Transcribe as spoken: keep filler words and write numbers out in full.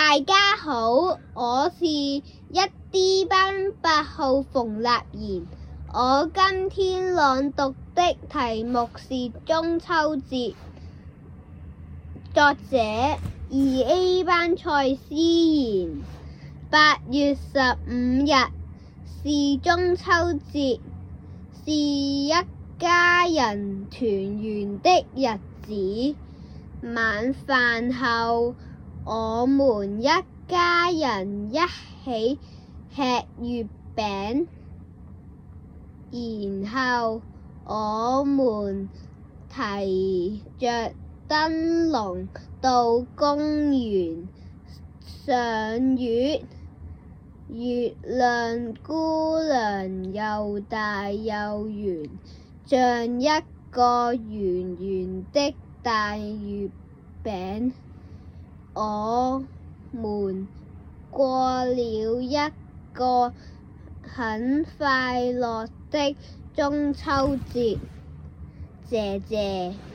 大家好，我是一 D 班八號馮立妍。我今天朗讀的題目是中秋節，作者二 A 班蔡思妍。八月十五日是中秋節，是一家人團圓的日子。晚飯後，我們一家人一起吃月餅，然後我們提着燈籠到公園賞月。月亮姑娘又大又圓，像一個圓圓的大月餅。我們過了一個很快樂的中秋節。謝謝。